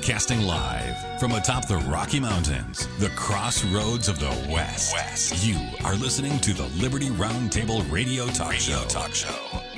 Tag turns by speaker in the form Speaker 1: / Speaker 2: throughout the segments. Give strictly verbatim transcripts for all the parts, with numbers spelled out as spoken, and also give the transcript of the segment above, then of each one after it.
Speaker 1: Broadcasting live from atop the Rocky Mountains, the crossroads of the West. West. You are listening to the Liberty Roundtable Radio Talk Radio Show. Talk Show.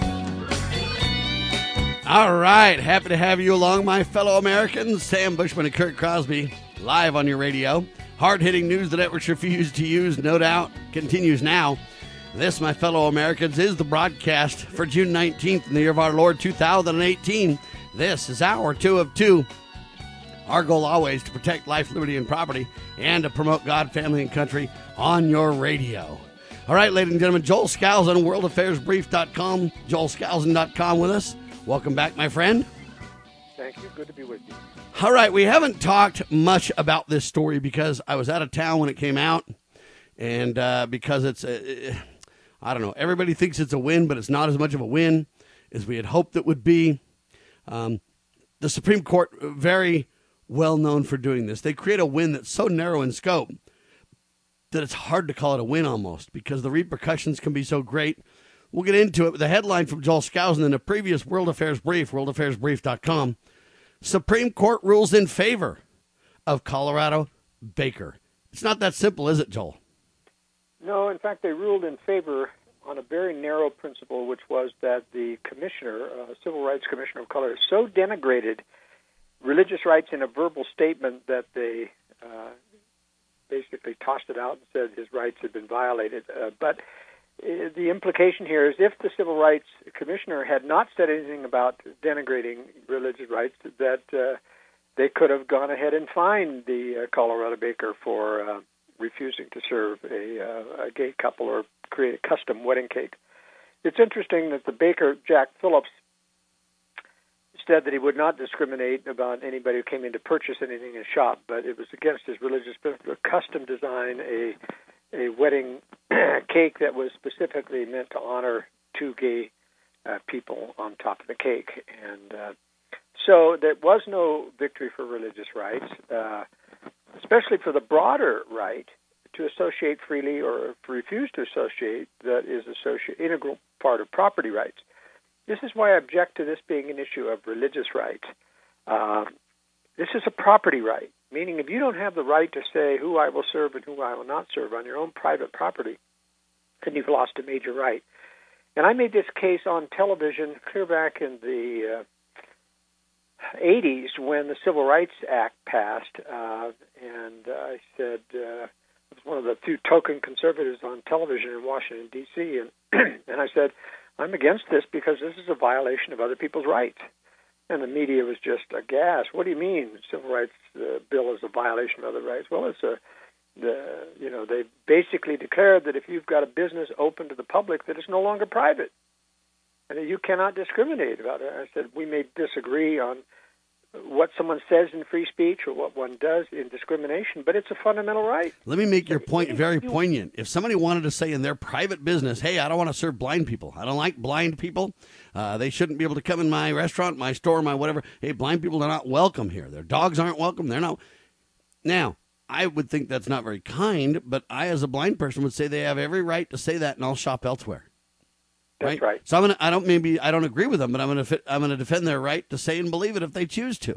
Speaker 2: All right, happy to have you along, my fellow Americans. Sam Bushman and Kurt Crosby, live on your radio. Hard-hitting news the networks refuse to use, no doubt, continues now. This, my fellow Americans, is the broadcast for June nineteenth in the year of our Lord two thousand eighteen. This is hour two of two. Our goal always to protect life, liberty, and property, and to promote God, family, and country on your radio. All right, ladies and gentlemen, Joel Skousen, world affairs brief dot com, joel skousen dot com with us. Welcome back, my friend.
Speaker 3: Thank you. Good to be with you.
Speaker 2: All right, we haven't talked much about this story because I was out of town when it came out, and uh, because it's, uh, I don't know, everybody thinks it's a win, but it's not as much of a win as we had hoped it would be. Um, the Supreme Court, very well known for doing this. They create a win that's so narrow in scope that it's hard to call it a win almost because the repercussions can be so great. We'll get into it with a headline from Joel Skousen in a previous World Affairs Brief, world affairs brief dot com. Supreme Court rules in favor of Colorado Baker. It's not that simple, is it, Joel?
Speaker 3: No, in fact, they ruled in favor on a very narrow principle, which was that the commissioner, uh, Civil Rights Commissioner of Colorado, so denigrated religious rights in a verbal statement that they uh, basically tossed it out and said his rights had been violated. Uh, but uh, the implication here is if the Civil Rights Commissioner had not said anything about denigrating religious rights, that uh, they could have gone ahead and fined the uh, Colorado Baker for uh, refusing to serve a, uh, a gay couple or create a custom wedding cake. It's interesting that the baker, Jack Phillips, said that he would not discriminate about anybody who came in to purchase anything in his shop, but it was against his religious principle to custom design a a wedding cake that was specifically meant to honor two gay uh, people on top of the cake. And uh, so there was no victory for religious rights, uh, especially for the broader right to associate freely or refuse to associate that is associate, integral part of property rights. This is why I object to this being an issue of religious rights. Uh, this is a property right, meaning if you don't have the right to say who I will serve and who I will not serve on your own private property, then you've lost a major right. And I made this case on television clear back in the uh, eighties when the Civil Rights Act passed, uh, and uh, I said uh, I was one of the few token conservatives on television in Washington, D C, and and I said, I'm against this because this is a violation of other people's rights. And the media was just aghast. What do you mean the Civil Rights uh, Bill is a violation of other rights? Well, it's a, the, you know, they basically declared that if you've got a business open to the public, that it's no longer private and that you cannot discriminate about it. I said, we may disagree on what someone says in free speech or what one does in discrimination, but it's a fundamental right.
Speaker 2: Let me make your point very poignant. If somebody wanted to say in their private business, hey, I don't want to serve blind people. I don't like blind people. Uh, they shouldn't be able to come in my restaurant, my store, my whatever. Hey, blind people are not welcome here. Their dogs aren't welcome. They're not. Now, I would think that's not very kind, but I, as a blind person, would say they have every right to say that and I'll shop elsewhere.
Speaker 3: That's right. right.
Speaker 2: So I'm gonna. I don't. Maybe I don't agree with them, but I'm gonna. I'm gonna defend their right to say and believe it if they choose to.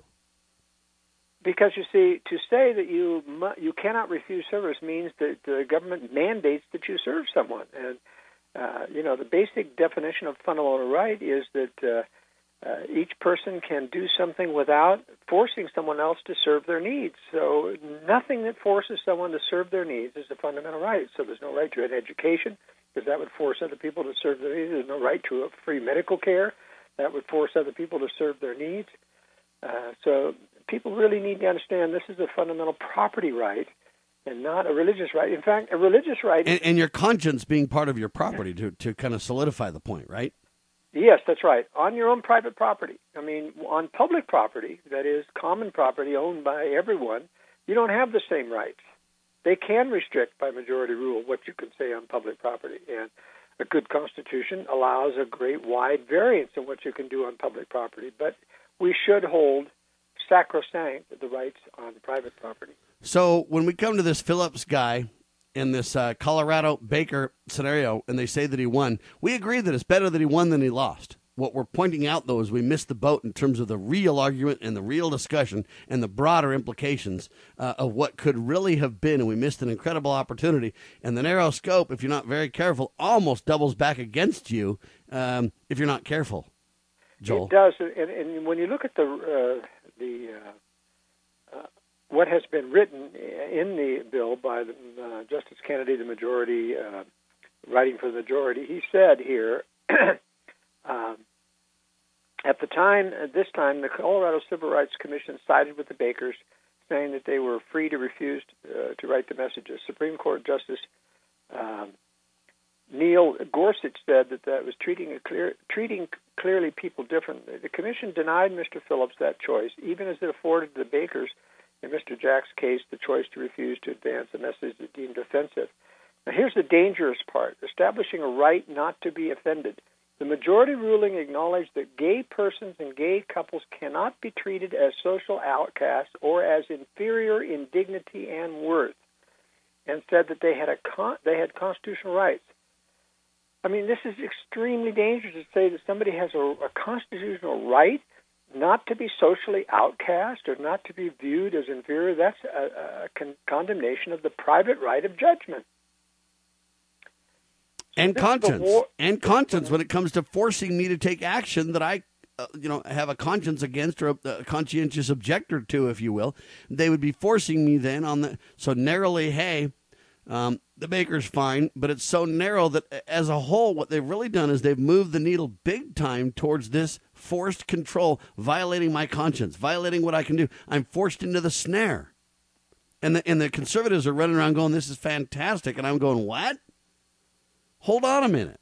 Speaker 3: Because you see, to say that you mu- you cannot refuse service means that the government mandates that you serve someone, and uh, you know the basic definition of fundamental right is that uh, uh, each person can do something without forcing someone else to serve their needs. So nothing that forces someone to serve their needs is a fundamental right. So there's no right to an education, because that would force other people to serve their needs. There's no right to a free medical care. That would force other people to serve their needs. Uh, so people really need to understand this is a fundamental property right and not a religious right. In fact, a religious right...
Speaker 2: And, and your conscience being part of your property to, to kind of solidify the point, right?
Speaker 3: Yes, that's right. On your own private property. I mean, on public property, that is common property owned by everyone, you don't have the same rights. They can restrict by majority rule what you can say on public property. And a good constitution allows a great wide variance in what you can do on public property. But we should hold sacrosanct the rights on private property.
Speaker 2: So when we come to this Phillips guy in this uh, Colorado Baker scenario and they say that he won, we agree that it's better that he won than he lost. What we're pointing out, though, is we missed the boat in terms of the real argument and the real discussion and the broader implications uh, of what could really have been, and we missed an incredible opportunity. And the narrow scope, if you're not very careful, almost doubles back against you um, if you're not careful, Joel.
Speaker 3: It does, and, and when you look at the uh, the uh, uh, what has been written in the bill by the, uh, Justice Kennedy, the majority, uh, writing for the majority, he said here. Um, at the time, at this time, the Colorado Civil Rights Commission sided with the Bakers, saying that they were free to refuse uh, to write the messages. Supreme Court Justice um, Neil Gorsuch said that that was treating a clear, treating clearly people differently. The commission denied Mister Phillips that choice, even as it afforded the Bakers, in Mister Jack's case, the choice to refuse to advance a message that deemed offensive. Now, here's the dangerous part: establishing a right not to be offended. The majority ruling acknowledged that gay persons and gay couples cannot be treated as social outcasts or as inferior in dignity and worth, and said that they had a con- they had constitutional rights. I mean, this is extremely dangerous to say that somebody has a, a constitutional right not to be socially outcast or not to be viewed as inferior. That's a, a con- condemnation of the private right of judgment.
Speaker 2: And conscience, and conscience when it comes to forcing me to take action that I, uh, you know, have a conscience against or a, a conscientious objector to, if you will. They would be forcing me then on the, so narrowly, hey, um, the Baker's fine, but it's so narrow that as a whole, what they've really done is they've moved the needle big time towards this forced control, violating my conscience, violating what I can do. I'm forced into the snare. And the, and the conservatives are running around going, this is fantastic. And I'm going, what? Hold on a minute.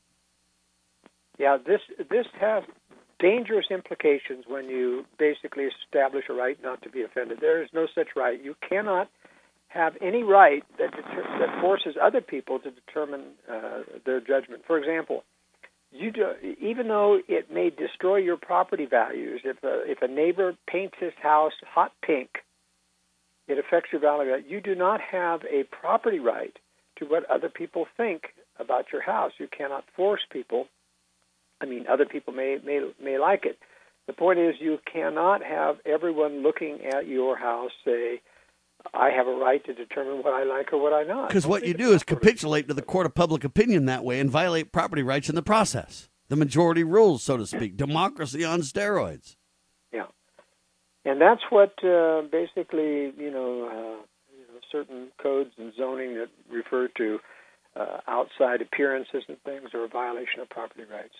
Speaker 3: Yeah, this this has dangerous implications when you basically establish a right not to be offended. There is no such right. You cannot have any right that deter- that forces other people to determine uh, their judgment. For example, you do, even though it may destroy your property values, if a, if a neighbor paints his house hot pink, it affects your value. You do not have a property right to what other people think about your house. You cannot force people. I mean, other people may, may may like it. The point is, you cannot have everyone looking at your house say, I have a right to determine what I like or what I not.
Speaker 2: Because what you do is capitulate to the court of public opinion that way and violate property rights in the process. The majority rules, so to speak. Democracy on steroids.
Speaker 3: Yeah. And that's what uh, basically, you know, uh, you know, certain codes and zoning that refer to Uh, outside appearances and things are a violation of property rights.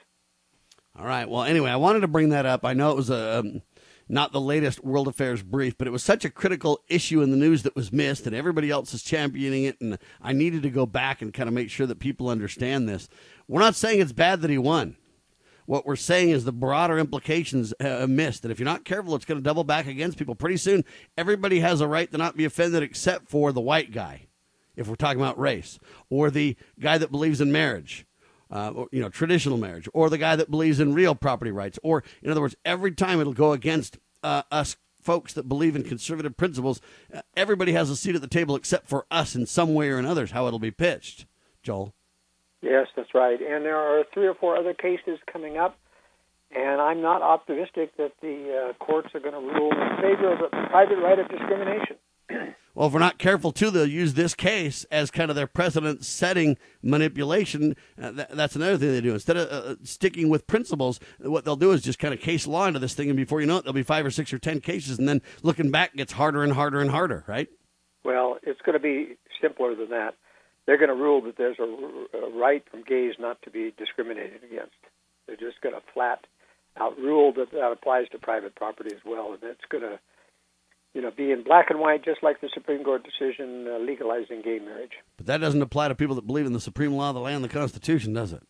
Speaker 2: All right. Well, anyway, I wanted to bring that up. I know it was a um, not the latest World Affairs brief, but it was such a critical issue in the news that was missed, and everybody else is championing it, and I needed to go back and kind of make sure that people understand this. We're not saying it's bad that he won. What we're saying is the broader implications uh, missed, and if you're not careful, it's going to double back against people. Pretty soon, everybody has a right to not be offended except for the white guy, if we're talking about race, or the guy that believes in marriage, uh, or, you know, traditional marriage, or the guy that believes in real property rights, or, in other words, every time it'll go against uh, us folks that believe in conservative principles. Uh, everybody has a seat at the table except for us in some way or another, how it'll be pitched. Joel?
Speaker 3: Yes, that's right. And there are three or four other cases coming up, and I'm not optimistic that the uh, courts are going to rule in favor of a private right of discrimination.
Speaker 2: Well, if we're not careful, too, they'll use this case as kind of their precedent-setting manipulation. Uh, th- that's another thing they do. Instead of uh, sticking with principles, what they'll do is just kind of case law into this thing, and before you know it, there'll be five or six or ten cases, and then looking back gets harder and harder and harder, right?
Speaker 3: Well, it's going to be simpler than that. They're going to rule that there's a, a right from gays not to be discriminated against. They're just going to flat out rule that that applies to private property as well, and it's going to you know, be in black and white, just like the Supreme Court decision uh, legalizing gay marriage.
Speaker 2: But that doesn't apply to people that believe in the supreme law of the land and the Constitution, does it?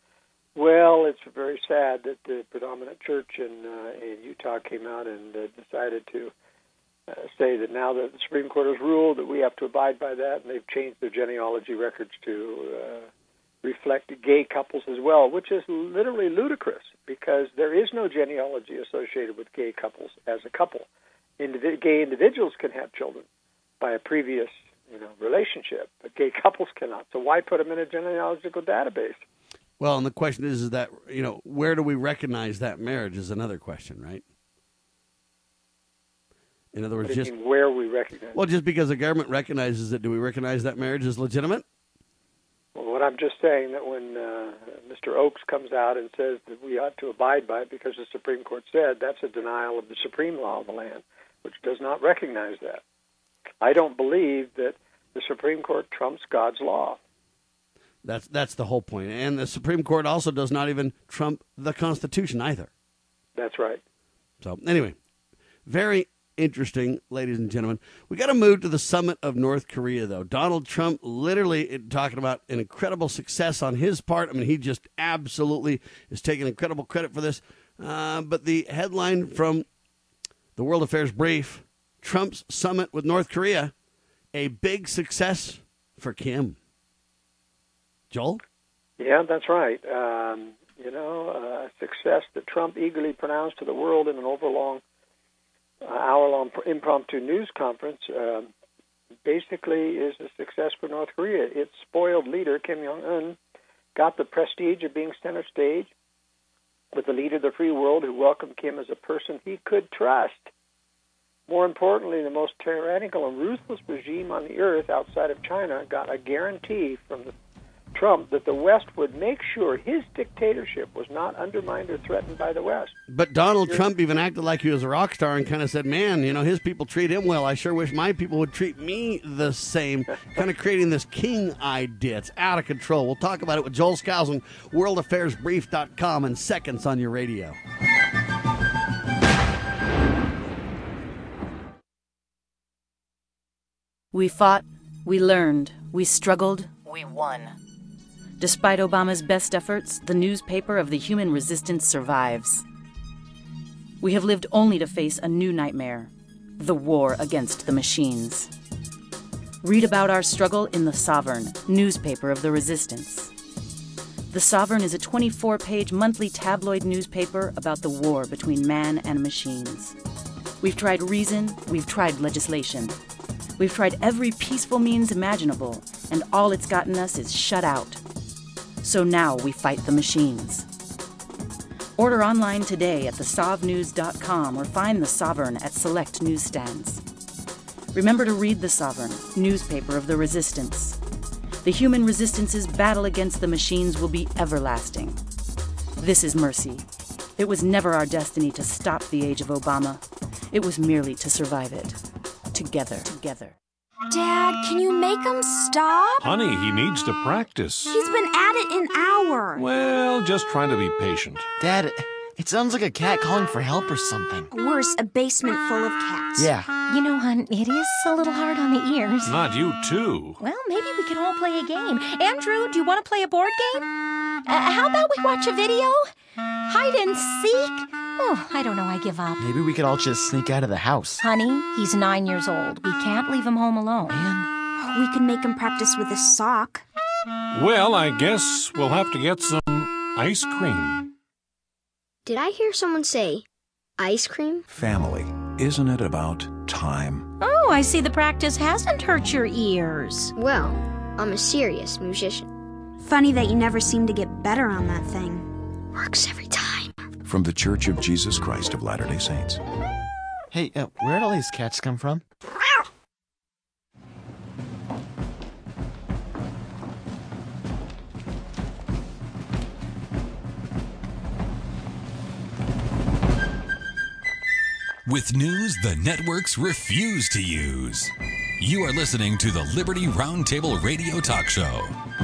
Speaker 3: Well, it's very sad that the predominant church in, uh, in Utah came out and uh, decided to uh, say that now that the Supreme Court has ruled that we have to abide by that, and they've changed their genealogy records to uh, reflect gay couples as well, which is literally ludicrous because there is no genealogy associated with gay couples as a couple. Individ- gay individuals can have children by a previous, you know, relationship, but gay couples cannot. So why put them in a genealogical database?
Speaker 2: Well, and the question is, is that, you know, where do we recognize that marriage is another question, right? In other words,
Speaker 3: What do you
Speaker 2: just
Speaker 3: mean, where we recognize?
Speaker 2: well, just because the government recognizes it, do we recognize that marriage is legitimate?
Speaker 3: Well, what I'm just saying that when uh, Mister Oakes comes out and says that we ought to abide by it because the Supreme Court said, that's a denial of the supreme law of the land, which does not recognize that. I don't believe that the Supreme Court trumps God's law.
Speaker 2: That's that's the whole point. And the Supreme Court also does not even trump the Constitution either.
Speaker 3: That's right.
Speaker 2: So anyway, very interesting, ladies and gentlemen. We got to move to the summit of North Korea, though. Donald Trump literally talking about an incredible success on his part. I mean, he just absolutely is taking incredible credit for this. Uh, but the headline from the World Affairs Brief, Trump's summit with North Korea, a big success for Kim. Joel?
Speaker 3: Yeah, that's right. Um, you know, a uh, success that Trump eagerly pronounced to the world in an overlong, uh, hour-long impromptu news conference uh, basically is a success for North Korea. Its spoiled leader, Kim Jong-un, got the prestige of being center stage with the leader of the free world who welcomed Kim as a person he could trust. More importantly, the most tyrannical and ruthless regime on the earth outside of China got a guarantee from the Trump that the West would make sure his dictatorship was not undermined or threatened by the West.
Speaker 2: But Donald Trump even acted like he was a rock star and kind of said, man, you know, his people treat him well. I sure wish my people would treat me the same. Kind of creating this king idea. It's out of control. We'll talk about it with Joel Skousen, world affairs brief dot com, in seconds on your radio.
Speaker 4: We fought, we learned, we struggled, we won. Despite Obama's best efforts, the newspaper of the human resistance survives. We have lived only to face a new nightmare, the war against the machines. Read about our struggle in The Sovereign, newspaper of the resistance. The Sovereign is a twenty-four page monthly tabloid newspaper about the war between man and machines. We've tried reason, we've tried legislation. We've tried every peaceful means imaginable, and all it's gotten us is shut out. So now we fight the machines. Order online today at the sov news dot com or find The Sovereign at select newsstands. Remember to read The Sovereign, newspaper of the resistance. The human resistance's battle against the machines will be everlasting. This is mercy. It was never our destiny to stop the age of Obama. It was merely to survive it. Together, together.
Speaker 5: Dad, can you make him stop?
Speaker 6: Honey, he needs to practice.
Speaker 5: He's been at it an hour.
Speaker 6: Well, just trying to be patient.
Speaker 7: Dad, it sounds like a cat calling for help or something.
Speaker 5: Worse, a basement full of cats.
Speaker 7: Yeah.
Speaker 8: You know, hon, it is a little hard on the ears.
Speaker 6: Not you, too.
Speaker 8: Well, maybe we can all play a game. Andrew, do you want to play a board game? Uh, how about we watch a video? Hide and seek? Oh, I don't know, I give up.
Speaker 7: Maybe we could all just sneak out of the house.
Speaker 8: Honey, he's nine years old. We can't leave him home alone.
Speaker 7: Man.
Speaker 5: We can make him practice with a sock.
Speaker 6: Well, I guess we'll have to get some ice cream.
Speaker 9: Did I hear someone say ice cream?
Speaker 10: Family. Isn't it about time?
Speaker 8: Oh, I see the practice hasn't hurt your ears.
Speaker 9: Well, I'm a serious musician.
Speaker 5: Funny that you never seem to get better on that thing.
Speaker 9: Works every time.
Speaker 10: From the Church of Jesus Christ of Latter-day Saints.
Speaker 7: Hey, uh, where'd all these cats come from?
Speaker 1: With news the networks refuse to use. You are listening to the Liberty Roundtable Radio Talk Show.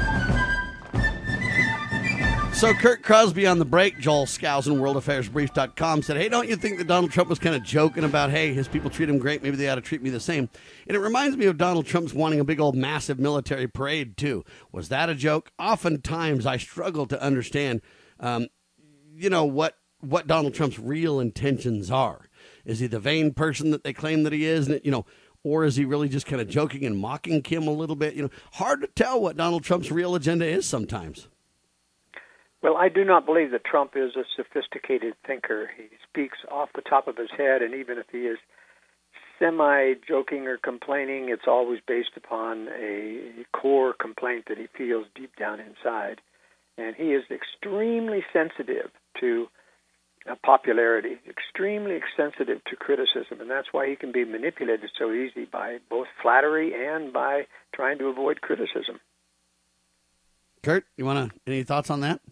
Speaker 2: So Kurt Crosby on the break, Joel Skousen, world affairs brief dot com, said, hey, don't you think that Donald Trump was kind of joking about, hey, his people treat him great, maybe they ought to treat me the same? And it reminds me of Donald Trump's wanting a big old massive military parade, too. Was that a joke? Oftentimes I struggle to understand, um, you know, what, what Donald Trump's real intentions are. Is he the vain person that they claim that he is? And, you know, or is he really just kind of joking and mocking Kim a little bit? You know, hard to tell what Donald Trump's real agenda is sometimes.
Speaker 3: Well, I do not believe that Trump is a sophisticated thinker. He speaks off the top of his head, and even if he is semi-joking or complaining, it's always based upon a core complaint that he feels deep down inside. And he is extremely sensitive to uh, popularity, extremely sensitive to criticism, and that's why he can be manipulated so easy by both flattery and by trying to avoid criticism.
Speaker 2: Kurt, you want to, any thoughts on that?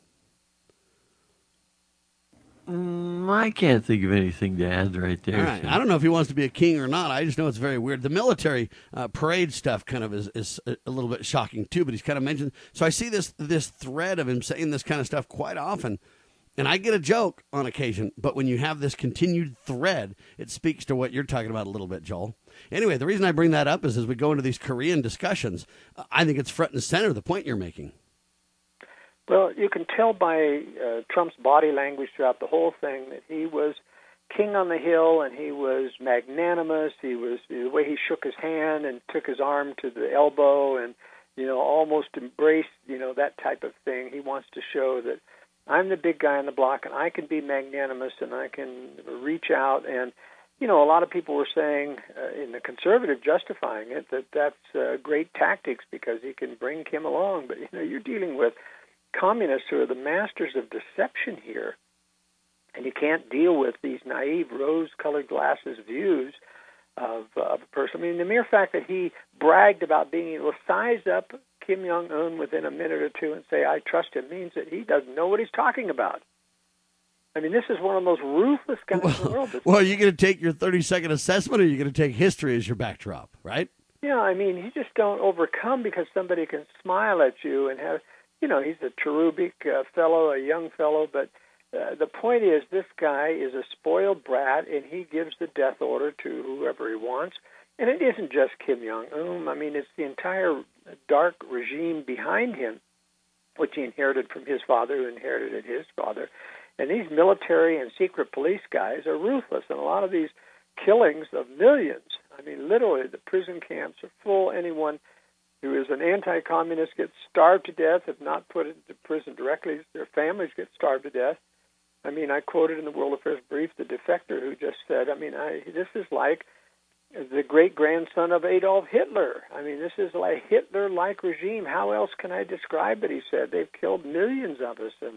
Speaker 11: Mm, I can't think of anything to add right there.
Speaker 2: All right. I don't know if he wants to be a king or not. I just know it's very weird. The military uh, parade stuff kind of is, is a little bit shocking too, but he's kind of mentioned. So I see this this thread of him saying this kind of stuff quite often, and I get a joke on occasion, but when you have this continued thread, it speaks to what you're talking about a little bit, Joel. Anyway, the reason I bring that up is as we go into these Korean discussions, uh, I think it's front and center, the point you're making.
Speaker 3: Well, you can tell by uh, Trump's body language throughout the whole thing that he was king on the hill, and he was magnanimous. He was the way he shook his hand and took his arm to the elbow, and you know, almost embraced, you know, that type of thing. He wants to show that I'm the big guy on the block, and I can be magnanimous, and I can reach out. And you know, a lot of people were saying uh, in the conservative justifying it that that's uh, great tactics because he can bring Kim along. But you know, you're dealing with communists who are the masters of deception here, and you can't deal with these naive rose-colored glasses views of, uh, of a person. I mean, the mere fact that he bragged about being able to size up Kim Jong-un within a minute or two and say, I trust him, means that he doesn't know what he's talking about. I mean, this is one of the most ruthless guys
Speaker 2: well,
Speaker 3: in the world.
Speaker 2: Well, are you going to take your thirty-second assessment, or are you going to take history as your backdrop, right?
Speaker 3: Yeah, I mean, you just don't overcome because somebody can smile at you and have... You know, he's a cherubic uh, fellow, a young fellow, but uh, the point is this guy is a spoiled brat, and he gives the death order to whoever he wants. And it isn't just Kim Jong-un. I mean, it's the entire dark regime behind him, which he inherited from his father, who inherited his father. And these military and secret police guys are ruthless, and a lot of these killings of millions, I mean, literally the prison camps are full. Anyone who is an anti-communist gets starved to death, if not put into prison directly. Their families get starved to death. I mean, I quoted in the World Affairs Brief the defector who just said, I mean, I, this is like the great-grandson of Adolf Hitler. I mean, this is like Hitler-like regime. How else can I describe it, he said. They've killed millions of us, and,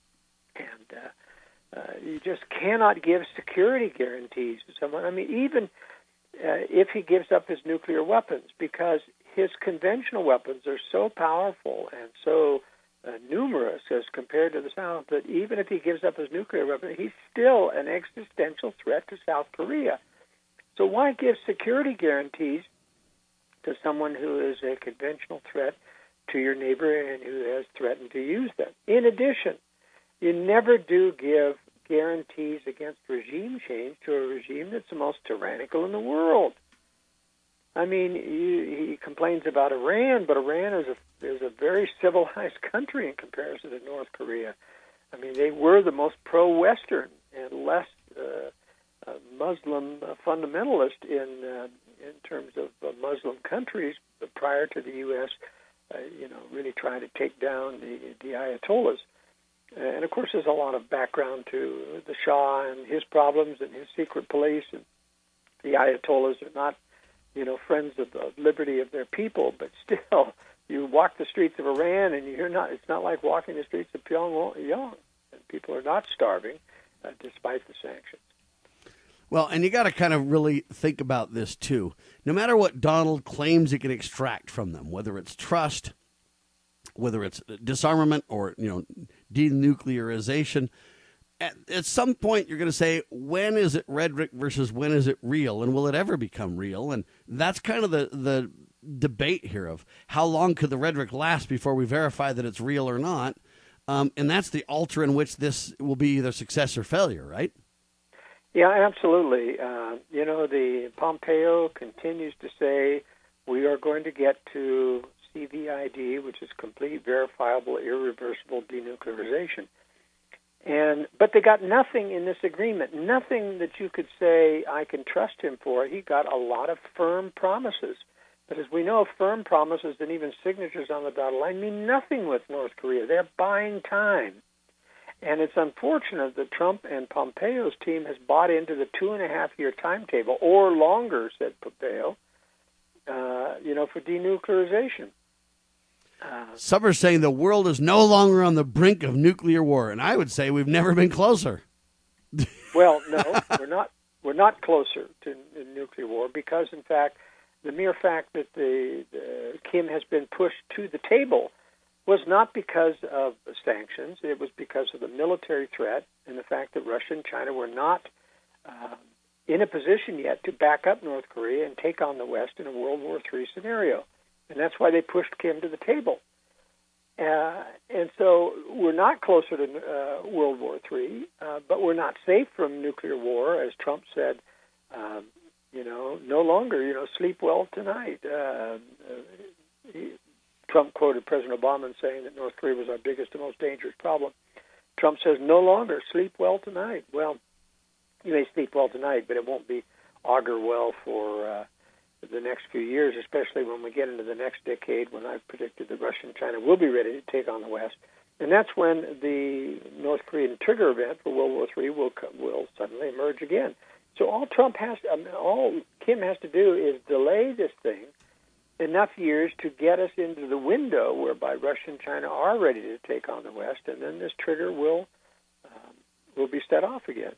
Speaker 3: and uh, uh, you just cannot give security guarantees to someone. I mean, even uh, if he gives up his nuclear weapons, because his conventional weapons are so powerful and so uh, numerous as compared to the South that even if he gives up his nuclear weapon, he's still an existential threat to South Korea. So why give security guarantees to someone who is a conventional threat to your neighbor and who has threatened to use them? In addition, you never do give guarantees against regime change to a regime that's the most tyrannical in the world. I mean, he, he complains about Iran, but Iran is a is a very civilized country in comparison to North Korea. I mean, they were the most pro-Western and less uh, uh, Muslim uh, fundamentalist in uh, in terms of uh, Muslim countries prior to the U S, uh, you know, really trying to take down the the Ayatollahs. Uh, and of course, there's a lot of background to the Shah and his problems and his secret police. And the Ayatollahs are not, you know, friends of the liberty of their people, but still, you walk the streets of Iran, and you're not. It's not like walking the streets of Pyongyang. And people are not starving, uh, despite the sanctions.
Speaker 2: Well, and you got to kind of really think about this too. No matter what Donald claims he can extract from them, whether it's trust, whether it's disarmament, or you know, denuclearization. At, at some point, you're going to say, when is it rhetoric versus when is it real? And will it ever become real? And that's kind of the, the debate here of how long could the rhetoric last before we verify that it's real or not? Um, and that's the altar in which this will be either success or failure, right?
Speaker 3: Yeah, absolutely. Uh, you know, the Pompeo continues to say we are going to get to C V I D, which is complete, verifiable, irreversible denuclearization. And but they got nothing in this agreement, nothing that you could say I can trust him for. He got a lot of firm promises. But as we know, firm promises and even signatures on the dotted line mean nothing with North Korea. They're buying time. And it's unfortunate that Trump and Pompeo's team has bought into the two-and-a-half-year timetable, or longer, said Pompeo, uh, you know, for denuclearization. Uh,
Speaker 2: Some are saying the world is no longer on the brink of nuclear war, and I would say we've never been closer.
Speaker 3: Well, no, we're not. We're not closer to n- nuclear war because, in fact, the mere fact that the, the Kim has been pushed to the table was not because of the sanctions. It was because of the military threat and the fact that Russia and China were not uh, in a position yet to back up North Korea and take on the West in a World War Three scenario. And that's why they pushed Kim to the table. Uh, and so we're not closer to uh, World War Three, uh, but we're not safe from nuclear war, as Trump said. Um, you know, no longer. You know, sleep well tonight. Uh, uh, he, Trump quoted President Obama saying that North Korea was our biggest and most dangerous problem. Trump says, no longer. Sleep well tonight. Well, you may sleep well tonight, but it won't be augur well for Uh, the next few years, especially when we get into the next decade, when I've predicted that Russia and China will be ready to take on the West. And that's when the North Korean trigger event for World War Three will will suddenly emerge again. So all Trump has, I mean, all Kim has to do is delay this thing enough years to get us into the window whereby Russia and China are ready to take on the West, and then this trigger will um, will be set off again.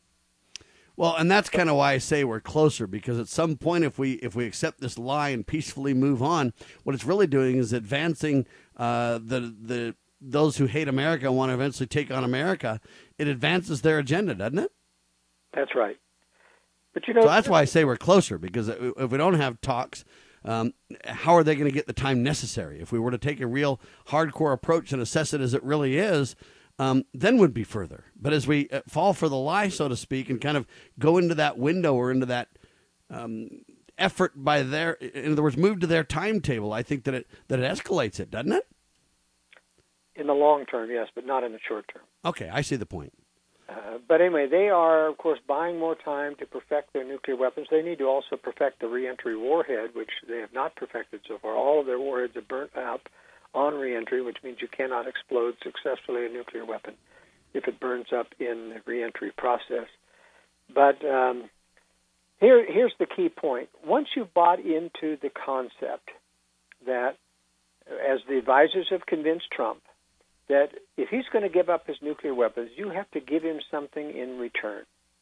Speaker 2: Well, and that's kind of why I say we're closer, because at some point, if we if we accept this lie and peacefully move on, what it's really doing is advancing uh, the the those who hate America and want to eventually take on America. It advances their agenda, doesn't it?
Speaker 3: That's right. But you know,
Speaker 2: so that's why I say we're closer, because if we don't have talks, um, how are they going to get the time necessary? If we were to take a real hardcore approach and assess it as it really is, Um, then would be further. But as we uh, fall for the lie, so to speak, and kind of go into that window or into that um, effort by their, in other words, move to their timetable, I think that it that it escalates it, doesn't it?
Speaker 3: In the long term, yes, but not in the short term.
Speaker 2: Okay, I see the point.
Speaker 3: Uh, but anyway, they are, of course, buying more time to perfect their nuclear weapons. They need to also perfect the reentry warhead, which they have not perfected so far. All of their warheads are burnt up on reentry, which means you cannot explode successfully a nuclear weapon if it burns up in the reentry process. But um, here, here's the key point. Once you've bought into the concept that, as the advisors have convinced Trump, that if he's going to give up his nuclear weapons, you have to give him something in return.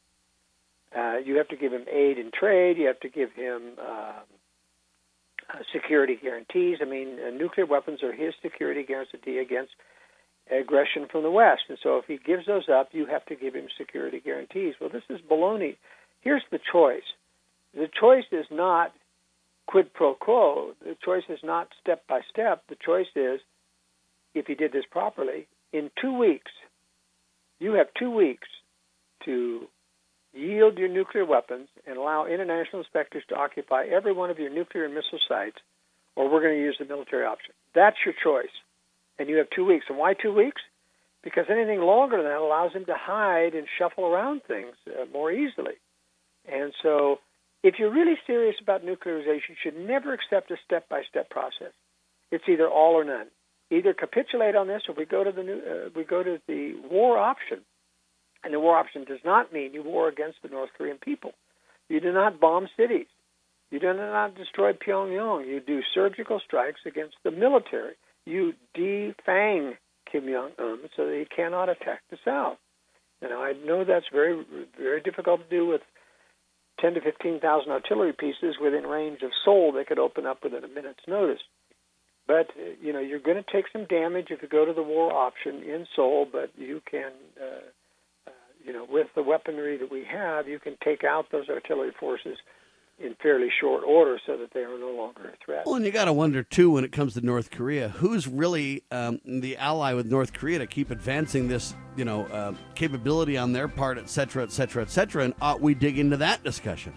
Speaker 3: Uh, you have to give him aid in trade. You have to give him Uh, Uh, security guarantees. I mean, uh, nuclear weapons are his security guarantee against aggression from the West. And so if he gives those up, you have to give him security guarantees. Well, this is baloney. Here's the choice. The choice is not quid pro quo. The choice is not step by step. The choice is, if he did this properly, in two weeks, you have two weeks to yield your nuclear weapons and allow international inspectors to occupy every one of your nuclear and missile sites, or we're going to use the military option. That's your choice. And you have two weeks. And why two weeks? Because anything longer than that allows him to hide and shuffle around things uh, more easily. And so if you're really serious about nuclearization, you should never accept a step-by-step process. It's either all or none. Either capitulate on this, or we go to the new, uh, we go to the war option. And the war option does not mean you war against the North Korean people. You do not bomb cities. You do not destroy Pyongyang. You do surgical strikes against the military. You defang Kim Jong-un so that he cannot attack the South. And I know that's very, very difficult to do with ten to fifteen thousand artillery pieces within range of Seoul they could open up within a minute's notice. But, you know, you're going to take some damage if you go to the war option in Seoul, but you can... Uh, You know, with the weaponry that we have, you can take out those artillery forces in fairly short order so that they are no longer a threat.
Speaker 2: Well, and you got to wonder, too, when it comes to North Korea, who's really um, the ally with North Korea to keep advancing this, you know, uh, capability on their part, et cetera, et cetera, et cetera, and ought we dig into that discussion?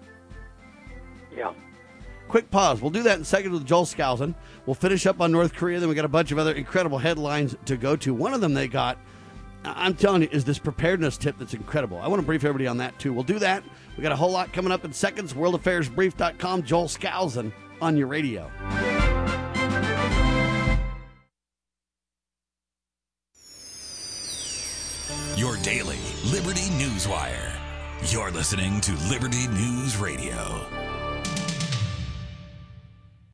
Speaker 3: Yeah.
Speaker 2: Quick pause. We'll do that in a second with Joel Skousen. We'll finish up on North Korea, then we got a bunch of other incredible headlines to go to. One of them they got, I'm telling you, is this preparedness tip that's incredible. I want to brief everybody on that, too. We'll do that. We got a whole lot coming up in seconds. world affairs brief dot com. Joel Skousen on your radio.
Speaker 1: Your daily Liberty Newswire. You're listening to Liberty News Radio.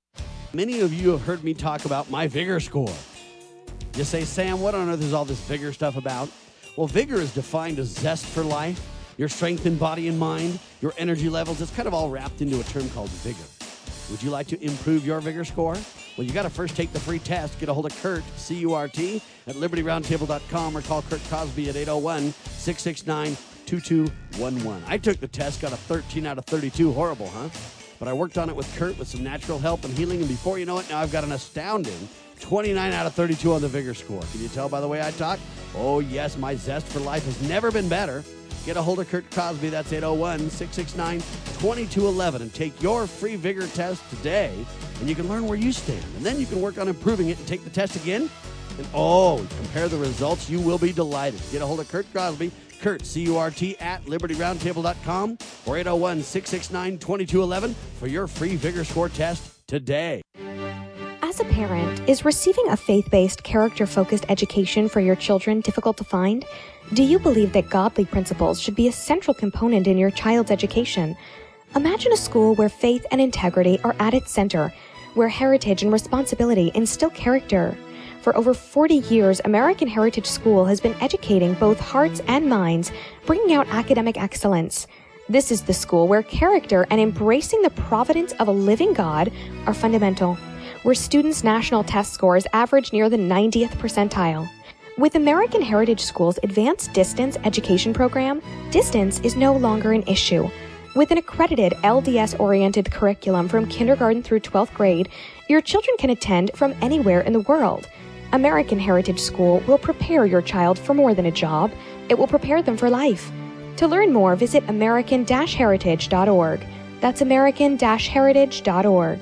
Speaker 2: Many of you have heard me talk about my Vigor score. You say, Sam, what on earth is all this Vigor stuff about? Well, Vigor is defined as zest for life, your strength in body and mind, your energy levels. It's kind of all wrapped into a term called Vigor. Would you like to improve your Vigor score? Well, you got to first take the free test. Get a hold of Kurt, C U R T, at liberty roundtable dot com or call Kurt Cosby at eight oh one, six six nine, two two one one. I took the test, got a thirteen out of thirty-two. Horrible, huh? But I worked on it with Kurt with some natural help and healing, and before you know it, now I've got an astounding twenty-nine out of thirty-two on the Vigor score. Can you tell by the way I talk? Oh, yes, my zest for life has never been better. Get a hold of Kurt Cosby. That's eight oh one, six six nine, two two one one, and take your free Vigor test today, and you can learn where you stand. And then you can work on improving it and take the test again. And, oh, compare the results. You will be delighted. Get a hold of Kurt Cosby. Kurt, C U R T, at liberty roundtable dot com or eight oh one, six six nine, two two one one for your free Vigor score test today.
Speaker 12: As a parent, is receiving a faith-based, character-focused education for your children difficult to find? Do you believe that godly principles should be a central component in your child's education? Imagine a school where faith and integrity are at its center, where heritage and responsibility instill character. For over forty years, American Heritage School has been educating both hearts and minds, bringing out academic excellence. This is the school where character and embracing the providence of a living God are fundamental, where students' national test scores average near the ninetieth percentile. With American Heritage School's advanced distance education program, distance is no longer an issue. With an accredited L D S-oriented curriculum from kindergarten through twelfth grade, your children can attend from anywhere in the world. American Heritage School will prepare your child for more than a job. It will prepare them for life. To learn more, visit american dash heritage dot org. That's american dash heritage dot org.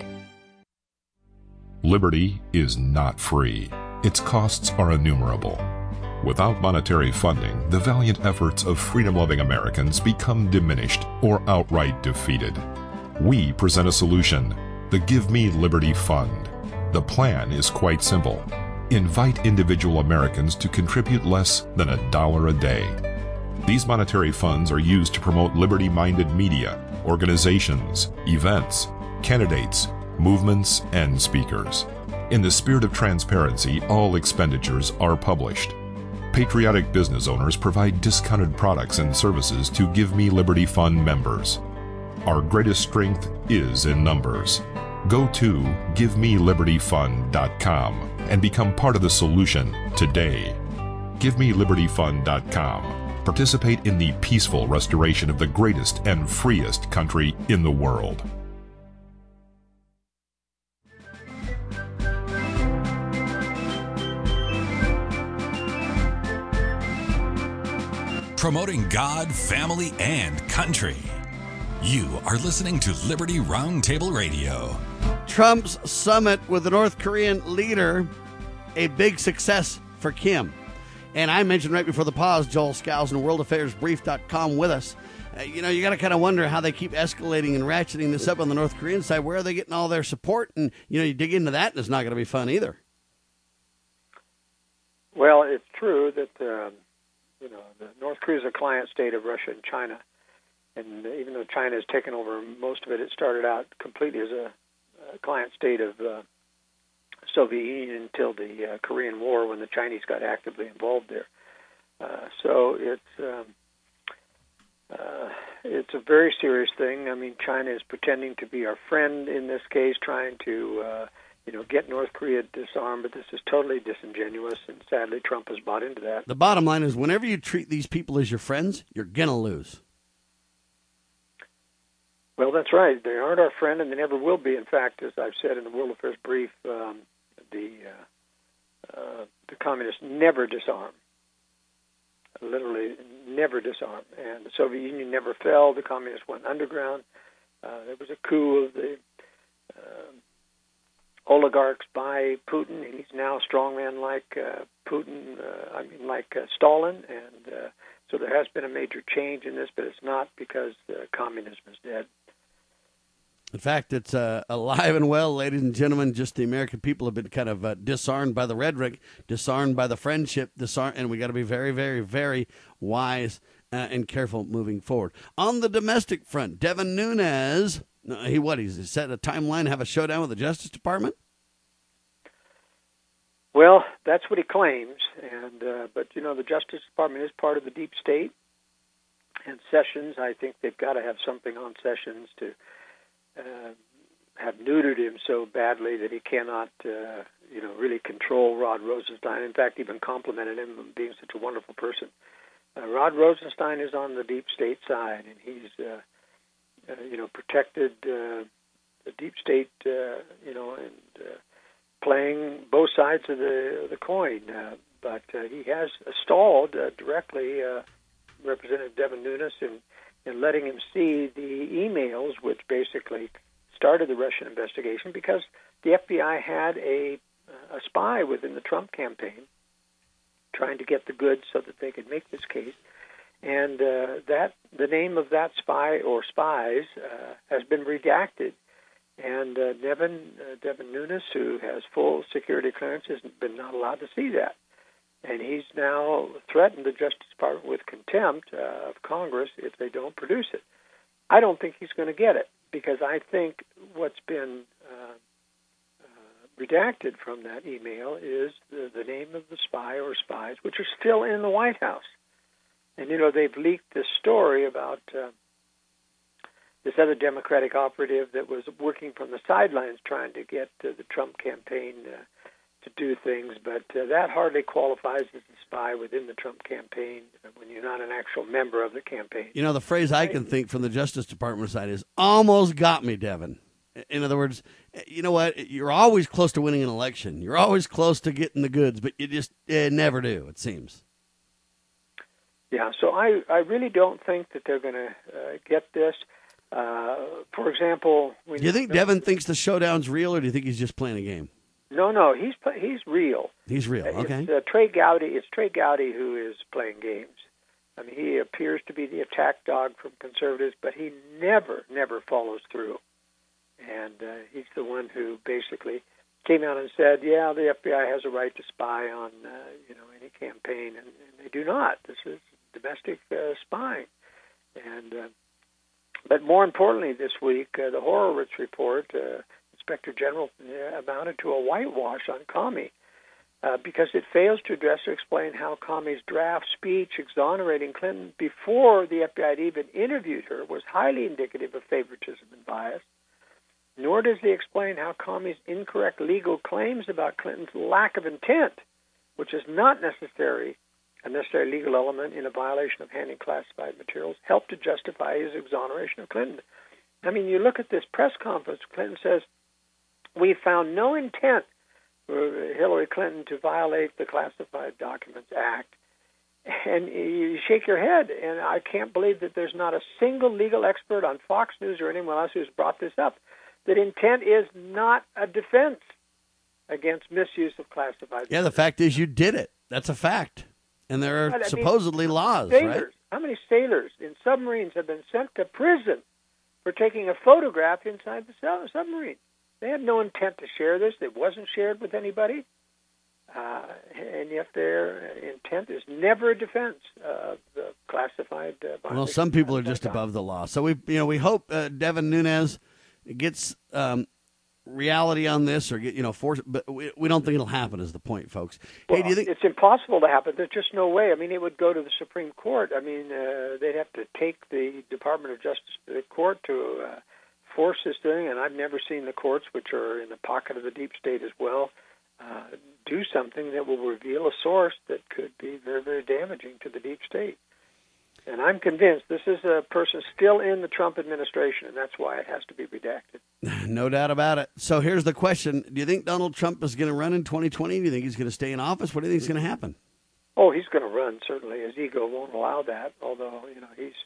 Speaker 13: Liberty is not free. Its costs are innumerable. Without monetary funding, the valiant efforts of freedom-loving Americans become diminished or outright defeated. We present a solution, the Give Me Liberty Fund. The plan is quite simple. Invite individual Americans to contribute less than a dollar a day. These monetary funds are used to promote liberty-minded media, organizations, events, candidates, movements, and speakers. In the spirit of transparency, all expenditures are published. Patriotic business owners provide discounted products and services to Give Me Liberty Fund members. Our greatest strength is in numbers. Go to give me liberty fund dot com and become part of the solution today. give me liberty fund dot com. Participate in the peaceful restoration of the greatest and freest country in the world.
Speaker 1: Promoting God, family, and country. You are listening to Liberty Roundtable Radio.
Speaker 2: Trump's summit with the North Korean leader, a big success for Kim. And I mentioned right before the pause, Joel Skousen, world affairs brief dot com with us. Uh, you know, you got to kind of wonder how they keep escalating and ratcheting this up on the North Korean side. Where are they getting all their support? And, you know, you dig into that, and it's not going to be fun either.
Speaker 3: Well, it's true that, uh, you know, the North Korea is a client state of Russia and China. And even though China has taken over most of it, it started out completely as a, a client state of uh, Soviet Union until the uh, Korean War, when the Chinese got actively involved there. Uh, so it's um, uh, it's a very serious thing. I mean, China is pretending to be our friend in this case, trying to uh, you know get North Korea disarmed, but this is totally disingenuous, and sadly, Trump has bought into that.
Speaker 2: The bottom line is, whenever you treat these people as your friends, you're gonna lose.
Speaker 3: Well, that's right. They aren't our friend, and they never will be. In fact, as I've said in the World Affairs Brief, um, the uh, uh, the communists never disarm. Literally, never disarm. And the Soviet Union never fell. The communists went underground. Uh, there was a coup of the uh, oligarchs by Putin. He's now a strongman like uh, Putin. Uh, I mean, like uh, Stalin, and uh, so there has been a major change in this, but it's not because uh, communism is dead.
Speaker 2: In fact, it's uh, alive and well, ladies and gentlemen. Just the American people have been kind of uh, disarmed by the rhetoric, disarmed by the friendship, disarmed, and we got to be very, very, very wise uh, and careful moving forward. On the domestic front, Devin Nunes No, he what? He's set a timeline to have a showdown with the Justice Department?
Speaker 3: Well, that's what he claims. And uh, but, you know, the Justice Department is part of the deep state. And Sessions, I think they've got to have something on Sessions to uh, have neutered him so badly that he cannot, uh, you know, really control Rod Rosenstein. In fact, even complimented him on being such a wonderful person. Uh, Rod Rosenstein is on the deep state side, and he's, uh, uh, you know, protected uh, the deep state, uh, you know, and uh, playing both sides of the of the coin. Uh, but uh, he has stalled uh, directly uh, Representative Devin Nunes in, in letting him see the emails, which basically started the Russian investigation, because the F B I had a a spy within the Trump campaign trying to get the goods so that they could make this case. And uh, that the name of that spy or spies uh, has been redacted. And uh, Devin, uh, Devin Nunes, who has full security clearance, has been not allowed to see that. And he's now threatened the Justice Department with contempt uh, of Congress if they don't produce it. I don't think he's going to get it, because I think what's been uh, uh, redacted from that email is the, the name of the spy or spies, which are still in the White House. And, you know, they've leaked this story about uh, this other Democratic operative that was working from the sidelines trying to get uh, the Trump campaign uh, to do things, but uh, that hardly qualifies as a spy within the Trump campaign when you're not an actual member of the campaign.
Speaker 2: You know, the phrase I can think from the Justice Department side is almost got me, Devin. In other words, you know what? You're always close to winning an election. You're always close to getting the goods, but you just uh, never do, it seems.
Speaker 3: Yeah, so I, I really don't think that they're going to uh, get this. Uh, for example...
Speaker 2: Do you think Devin thinks the showdown's real, or do you think he's just playing a game?
Speaker 3: No, no, he's he's real.
Speaker 2: He's real, okay.
Speaker 3: It's, uh, Trey Gowdy, it's Trey Gowdy who is playing games. I mean, he appears to be the attack dog from conservatives, but he never, never follows through. And uh, he's the one who basically came out and said, yeah, the F B I has a right to spy on, uh, you know, any campaign, and, and they do not. This is domestic uh, spying. And uh, but more importantly this week, uh, the Horowitz report, uh, Inspector General uh, amounted to a whitewash on Comey uh, because it fails to address or explain how Comey's draft speech exonerating Clinton before the F B I had even interviewed her was highly indicative of favoritism and bias. Nor does he explain how Comey's incorrect legal claims about Clinton's lack of intent, which is not necessary, a necessary legal element in a violation of handing classified materials, helped to justify his exoneration of Clinton. I mean, you look at this press conference, Clinton says, we found no intent for Hillary Clinton to violate the Classified Documents Act. And you shake your head, and I can't believe that there's not a single legal expert on Fox News or anyone else who's brought this up, that intent is not a defense against misuse of classified.
Speaker 2: Yeah, the fact is you did it. That's a fact. And there are I mean, supposedly laws,
Speaker 3: sailors,
Speaker 2: right?
Speaker 3: How many sailors in submarines have been sent to prison for taking a photograph inside the submarine? They had no intent to share this. It wasn't shared with anybody. Uh, and yet their intent is never a defense of the classified uh,
Speaker 2: Well, some people are just above the law. So we, you know, we hope uh, Devin Nunes gets um, reality on this, or get, you know, force. But we, we don't think it'll happen. Is the point, folks?
Speaker 3: Well,
Speaker 2: hey, do you think
Speaker 3: it's impossible to happen? There's just no way. I mean, it would go to the Supreme Court. I mean, uh, they'd have to take the Department of Justice to the court to uh, force this thing. And I've never seen the courts, which are in the pocket of the deep state as well, uh, do something that will reveal a source that could be very, very damaging to the deep state. And I'm convinced this is a person still in the Trump administration, and that's why it has to be redacted.
Speaker 2: No doubt about it. So here's the question. Do you think Donald Trump is going to run in twenty twenty? Do you think he's going to stay in office? What do you think is going to happen?
Speaker 3: Oh, he's going to run, certainly. His ego won't allow that, although, you know, he's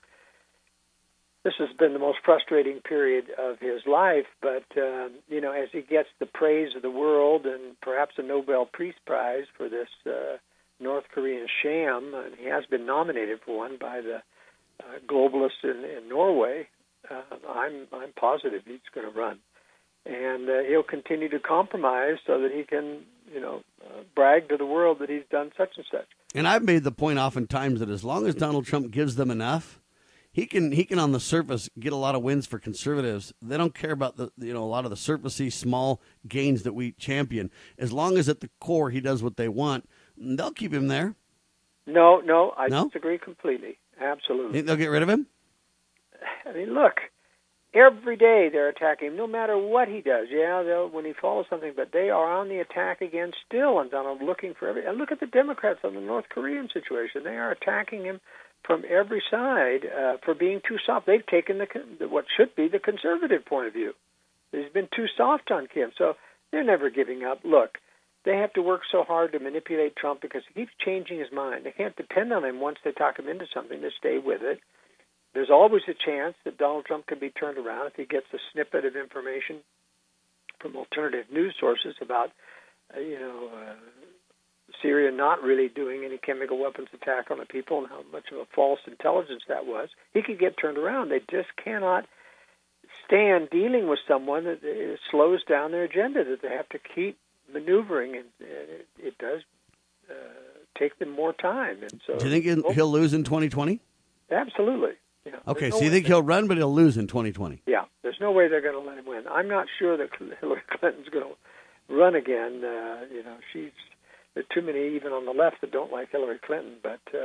Speaker 3: this has been the most frustrating period of his life. But, uh, you know, as he gets the praise of the world and perhaps a Nobel Peace Prize for this uh, North Korean sham, and he has been nominated for one by the uh, globalists in, in Norway, uh, I'm I'm positive he's going to run. And uh, he'll continue to compromise so that he can, you know, uh, brag to the world that he's done such and such.
Speaker 2: And I've made the point oftentimes that as long as Donald Trump gives them enough, he can he can on the surface get a lot of wins for conservatives. They don't care about the you know a lot of the surfacey small gains that we champion. As long as at the core he does what they want, they'll keep him there.
Speaker 3: No, no, I
Speaker 2: no?
Speaker 3: disagree completely. Absolutely.
Speaker 2: You think they'll get rid of him?
Speaker 3: I mean, look, every day they're attacking him, no matter what he does. Yeah, they'll, when he follows something, but they are on the attack again still, and Donald looking for every. And look at the Democrats on the North Korean situation; they are attacking him from every side uh, for being too soft. They've taken the what should be the conservative point of view. He's been too soft on Kim, so they're never giving up. Look, they have to work so hard to manipulate Trump because he keeps changing his mind. They can't depend on him once they talk him into something to stay with it. There's always a chance that Donald Trump can be turned around if he gets a snippet of information from alternative news sources about, uh, you know, uh, Syria not really doing any chemical weapons attack on the people and how much of a false intelligence that was. He could get turned around. They just cannot stand dealing with someone that uh, slows down their agenda, that they have to keep maneuvering, and, and it, it does uh, take them more time. And so,
Speaker 2: do you think he'll, he'll lose in twenty twenty?
Speaker 3: Absolutely. You know,
Speaker 2: okay,
Speaker 3: no
Speaker 2: so you think he'll run, but he'll lose in twenty twenty?
Speaker 3: Yeah, there's no way they're going to let him win. I'm not sure that Hillary Clinton's going to run again. Uh, you know, she's there are too many even on the left that don't like Hillary Clinton. But uh,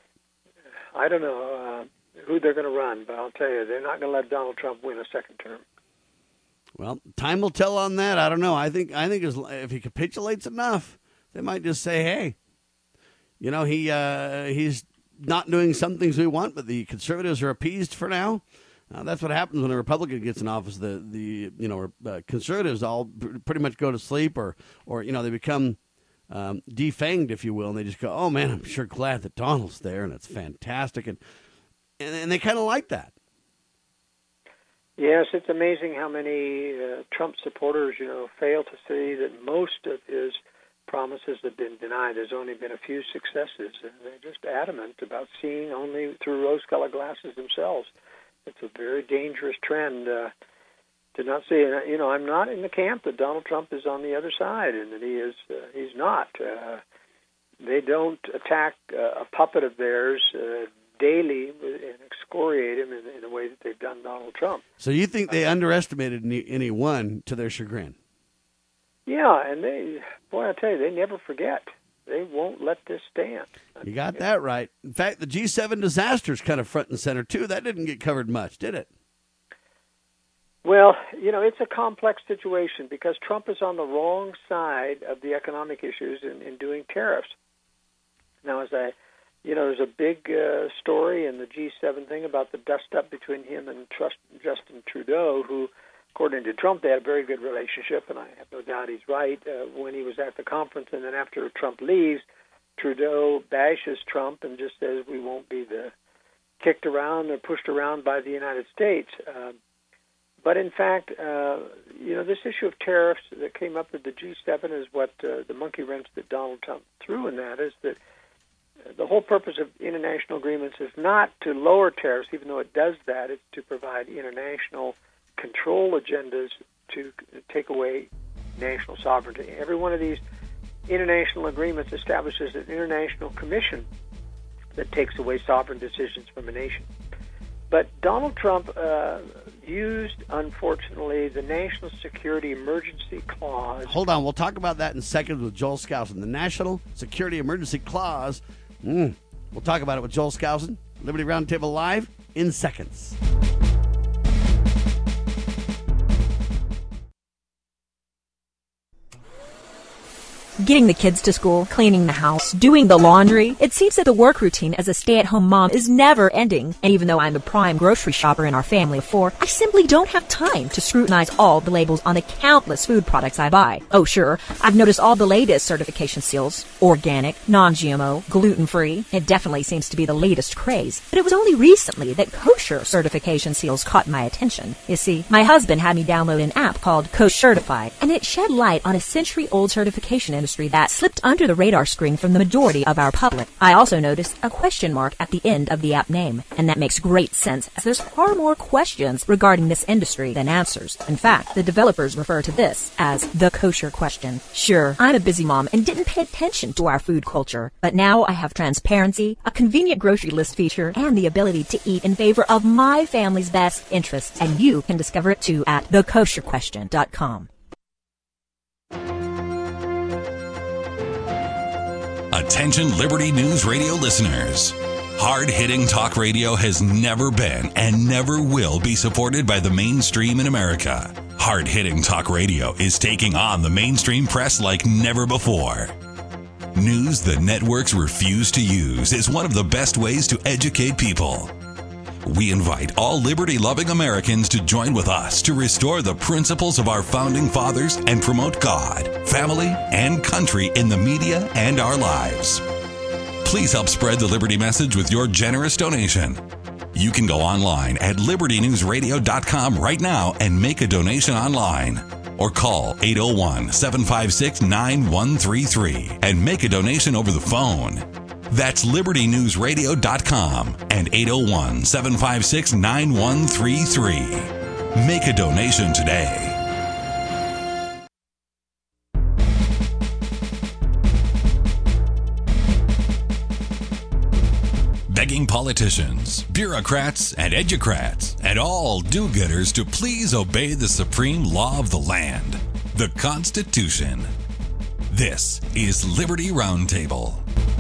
Speaker 3: I don't know uh, who they're going to run. But I'll tell you, they're not going to let Donald Trump win a second term.
Speaker 2: Well, time will tell on that. I don't know. I think I think as, if he capitulates enough, they might just say, "Hey, you know, he uh, he's." not doing some things we want, but the conservatives are appeased for now." Uh, that's what happens when a Republican gets in office. The the you know uh, conservatives all pr- pretty much go to sleep, or or you know they become um, defanged, if you will, and they just go, "Oh man, I'm sure glad that Donald's there, and it's fantastic," and and, and they kind of like that.
Speaker 3: Yes, it's amazing how many uh, Trump supporters you know fail to see that most of his promises have been denied. There's only been a few successes, and they're just adamant about seeing only through rose-colored glasses themselves. It's a very dangerous trend uh, to not see. And, you know, I'm not in the camp that Donald Trump is on the other side, and that he is. Uh, he's not. Uh, they don't attack uh, a puppet of theirs uh, daily and excoriate him in, in the way that they've done Donald Trump.
Speaker 2: So you think they uh, underestimated any, any one to their chagrin?
Speaker 3: Yeah, and they, boy, I tell you, they never forget. They won't let this stand.
Speaker 2: You got that right. In fact, the G seven disaster is kind of front and center, too. That didn't get covered much, did it?
Speaker 3: Well, you know, it's a complex situation because Trump is on the wrong side of the economic issues in, in doing tariffs. Now, as I, you know, there's a big uh, story in the G seven thing about the dust-up between him and Trust, Justin Trudeau, who, according to Trump, they had a very good relationship, and I have no doubt he's right. Uh, when he was at the conference, and then after Trump leaves, Trudeau bashes Trump and just says we won't be the kicked around or pushed around by the United States. Uh, but in fact, uh, you know, this issue of tariffs that came up with the G seven is what uh, the monkey wrench that Donald Trump threw in that is that the whole purpose of international agreements is not to lower tariffs, even though it does that. It's to provide international control agendas to take away national sovereignty. Every one of these international agreements establishes an international commission that takes away sovereign decisions from a nation. But Donald Trump uh, used, unfortunately, the National Security Emergency Clause.
Speaker 2: Hold on, we'll talk about that in seconds with Joel Skousen. The National Security Emergency Clause. Mm. We'll talk about it with Joel Skousen. Liberty Roundtable Live in seconds.
Speaker 14: Getting the kids to school, cleaning the house, doing the laundry. It seems that the work routine as a stay-at-home mom is never ending. And even though I'm the prime grocery shopper in our family of four, I simply don't have time to scrutinize all the labels on the countless food products I buy. Oh, sure, I've noticed all the latest certification seals. Organic, non-G M O, gluten-free. It definitely seems to be the latest craze. But it was only recently that kosher certification seals caught my attention. You see, my husband had me download an app called Koshertify, and it shed light on a century-old certification industry industry that slipped under the radar screen from the majority of our public. I also noticed a question mark at the end of the app name, and that makes great sense as there's far more questions regarding this industry than answers. In fact, the developers refer to this as the kosher question. Sure, I'm a busy mom and didn't pay attention to our food culture, but now I have transparency, a convenient grocery list feature, and the ability to eat in favor of my family's best interests, and you can discover it too at the kosher question dot com.
Speaker 1: Attention Liberty News Radio listeners. Hard-hitting talk radio has never been and never will be supported by the mainstream in America. Hard-hitting talk radio is taking on the mainstream press like never before. News the networks refuse to use is one of the best ways to educate people. We invite all liberty-loving Americans to join with us to restore the principles of our founding fathers and promote God, family, and country in the media and our lives. Please help spread the Liberty message with your generous donation. You can go online at liberty news radio dot com right now and make a donation online. Or call eight oh one, seven five six, nine one three three and make a donation over the phone. That's liberty news radio dot com and eight oh one, seven five six, nine one three three. Make a donation today. Begging politicians, bureaucrats, and educrats, and all do-gooders to please obey the supreme law of the land, the Constitution. This is Liberty Roundtable.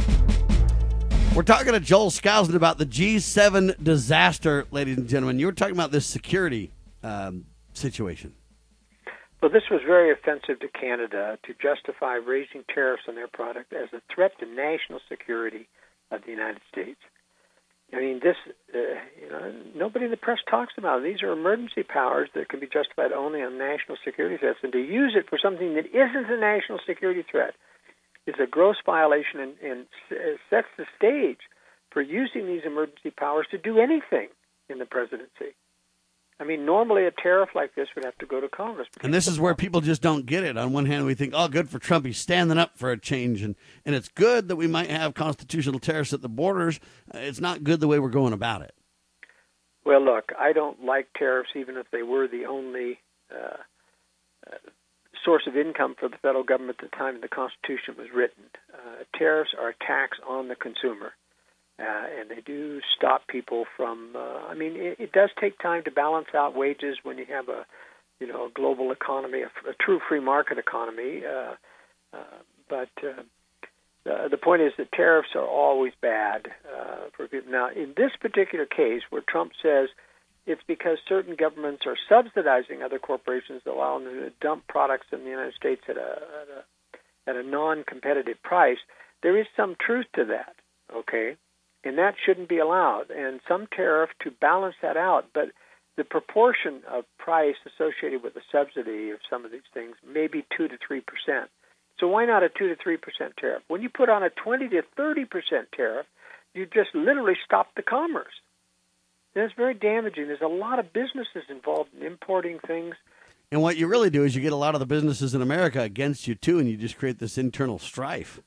Speaker 2: We're talking to Joel Skousen about the G seven disaster, ladies and gentlemen. You were talking about this security um, situation.
Speaker 3: Well, this was very offensive to Canada to justify raising tariffs on their product as a threat to national security of the United States. I mean, this, uh, you know, nobody in the press talks about it. These are emergency powers that can be justified only on national security threats, and to use it for something that isn't a national security threat is a gross violation and, and sets the stage for using these emergency powers to do anything in the presidency. I mean, normally a tariff like this would have to go to Congress.
Speaker 2: And this is where people just don't get it. On one hand, we think, oh, good for Trump. He's standing up for a change. And, and it's good that we might have constitutional tariffs at the borders. Uh, it's not good the way we're going about it.
Speaker 3: Well, look, I don't like tariffs even if they were the only uh, uh, source of income for the federal government at the time the Constitution was written. Uh, tariffs are a tax on the consumer. Uh, and they do stop people from, uh, I mean, it, it does take time to balance out wages when you have a, you know, a global economy, a, a true free market economy. Uh, uh, but uh, the, the point is that tariffs are always bad uh, for people. Now, in this particular case where Trump says it's because certain governments are subsidizing other corporations, allowing them to dump products in the United States at a, at a, at a non-competitive price, there is some truth to that, okay? And that shouldn't be allowed, and some tariff to balance that out. But the proportion of price associated with the subsidy of some of these things may be two to three percent. So why not a two to three percent tariff? When you put on a twenty to thirty percent tariff, you just literally stop the commerce. And it's very damaging. There's a lot of businesses involved in importing things.
Speaker 2: And what you really do is you get a lot of the businesses in America against you, too, and you just create this internal strife.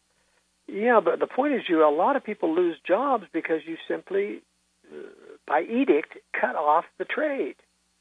Speaker 3: Yeah, but the point is, you a lot of people lose jobs because you simply, uh, by edict, cut off the trade.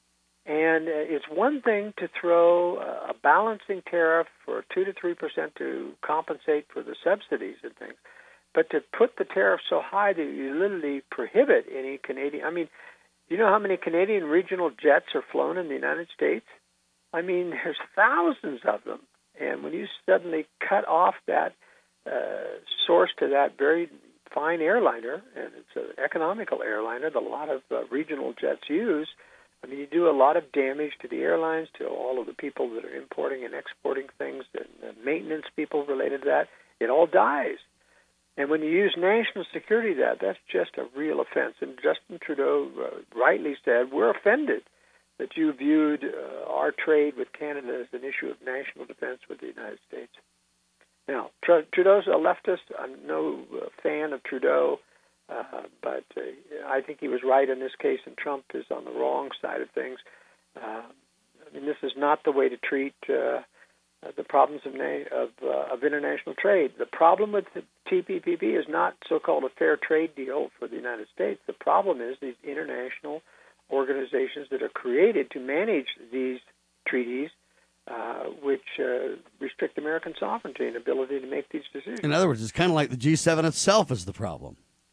Speaker 3: And uh, it's one thing to throw a balancing tariff for two to three percent to compensate for the subsidies and things, but to put the tariff so high that you literally prohibit any Canadian. I mean, you know how many Canadian regional jets are flown in the United States? I mean, there's thousands of them, and when you suddenly cut off that Uh, source to that very fine airliner, and it's an economical airliner that a lot of uh, regional jets use, I mean, you do a lot of damage to the airlines, to all of the people that are importing and exporting things, and the maintenance people related to that. It all dies. And when you use national security, that that's just a real offense. And Justin Trudeau uh, rightly said, we're offended that you viewed uh, our trade with Canada as an issue of national defense with the United States. Now, Trudeau's a leftist. I'm no uh, fan of Trudeau, uh, but uh, I think he was right in this case, and Trump is on the wrong side of things. Uh, I mean, this is not the way to treat uh, uh, the problems of, na- of, uh, of international trade. The problem with the T P P P is not so-called a fair trade deal for the United States. The problem is these international organizations that are created to manage these treaties, uh, which uh, restrict American sovereignty and ability to make these decisions.
Speaker 2: In other words, it's kind of like the G seven itself is the problem.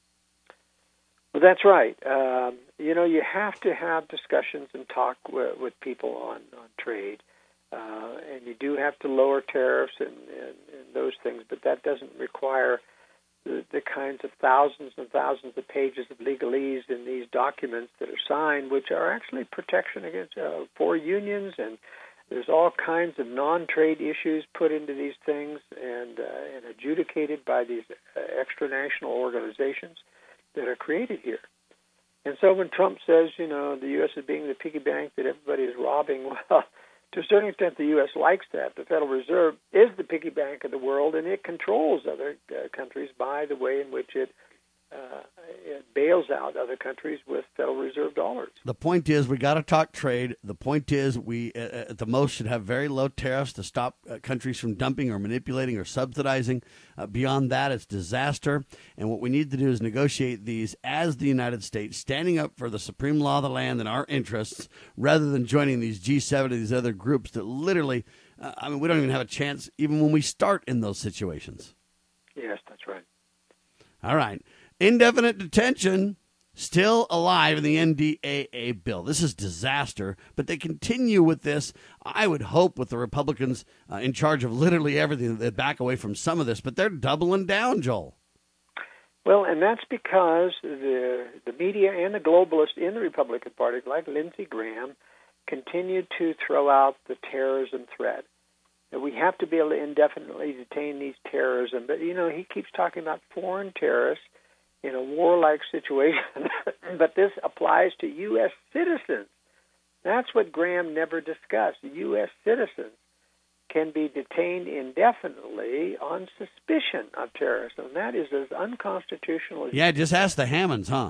Speaker 3: Well, that's right. Um, you know, you have to have discussions and talk with, with people on, on trade, uh, and you do have to lower tariffs and, and, and those things, but that doesn't require the, the kinds of thousands and thousands of pages of legalese in these documents that are signed, which are actually protection against uh, for unions, and there's all kinds of non-trade issues put into these things and, uh, and adjudicated by these uh, extra-national organizations that are created here. And so when Trump says, you know, the U S is being the piggy bank that everybody is robbing, well, to a certain extent the U S likes that. The Federal Reserve is the piggy bank of the world, and it controls other uh, countries by the way in which it, uh, it bails out other countries with Federal Reserve dollars.
Speaker 2: The point is we got to talk trade. The point is we, uh, at the most, should have very low tariffs to stop uh, countries from dumping or manipulating or subsidizing. Uh, beyond that, it's disaster. And what we need to do is negotiate these as the United States, standing up for the supreme law of the land and our interests, rather than joining these G seven or these other groups that literally, uh, I mean, we don't even have a chance even when we start in those situations.
Speaker 3: Yes, that's right.
Speaker 2: All right. Indefinite detention still alive in the N D A A bill. This is disaster, but they continue with this. I would hope with the Republicans uh, in charge of literally everything, they'd back away from some of this, but they're doubling down, Joel.
Speaker 3: Well, and that's because the the media and the globalists in the Republican Party, like Lindsey Graham, continue to throw out the terrorism threat. And we have to be able to indefinitely detain these terrorism. But, you know, he keeps talking about foreign terrorists in a warlike situation, but this applies to U S citizens. That's what Graham never discussed. U S citizens can be detained indefinitely on suspicion of terrorism. That is as unconstitutional as...
Speaker 2: Yeah, just ask the Hammonds, huh?